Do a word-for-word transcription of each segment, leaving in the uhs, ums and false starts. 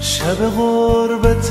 شب غربت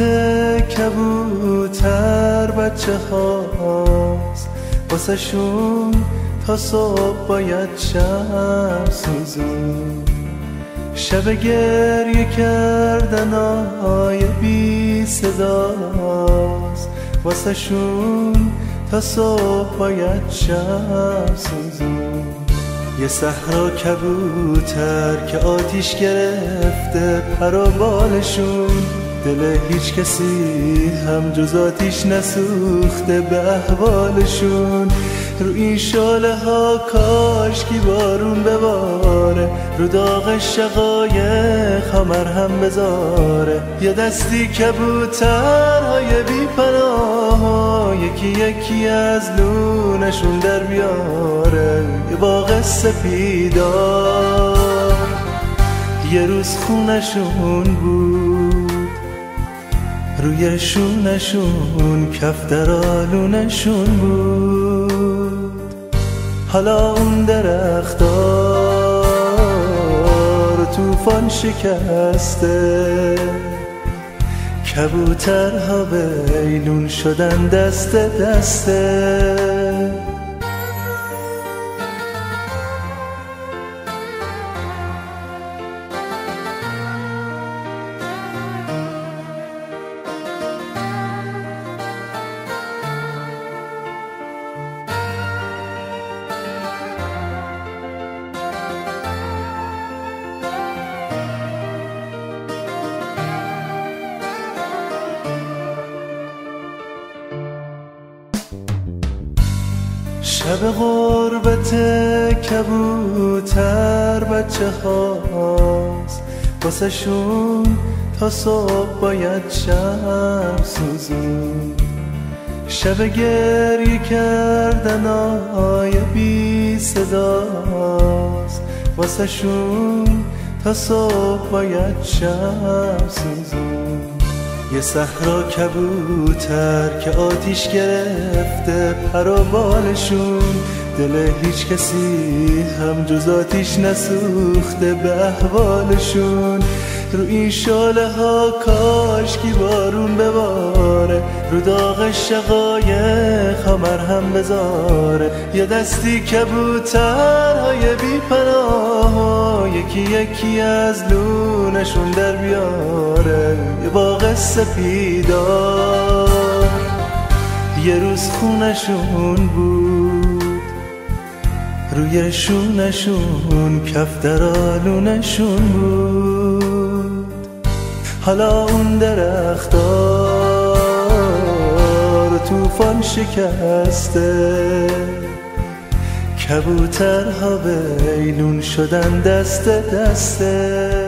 کبوتر بچه هاست، واسه شون تا صبح باید شب سوزون. شب گریه کردن آی بی صداست، واسه شون تا صبح باید شب سوزون. یه صحرا کبوتر که آتیش گرفته پر و بالشون، دل هیچ کسی هم جز آتیش نسوخته به احوالشون. رو این شاله ها کاشکی بارون بباره، رو داغ شقایق ها مرهم بذاره. یه دستی کبوترهای بی پناه، یکی یکی از لونشون در بیاره. یه باغ سپیدار یه روز خونشون بود، روی شونشون کف در آلونشون بود. حالا اون درختار طوفان شکسته، کبوترها بیلون شدن دست دسته. شب غربت کبوتر بچه هاست، واسه شون تا صبح باید شب سوزون. شب گریه کردن آی بی صداست، واسه شون تا صبح باید شب سوزون. یه صحرا کبوتر که آتیش گرفته پر و بالشون، دل هیچ کسی هم جز آتیش نسوخته به احوالشون. رو این شاله ها کاشکی بارون بباره، رو داغ شقایق ها مرهم بذاره. یه دستی کبوترهای بی پناه، یکی یکی از لونشون در بیاره. یه باغ سپیدار یه روز خونشون بود، روی شونشون کف در آلونشون بود. حالا اون درختار طوفان شکسته، کبوترها بیلون شدن دست دسته.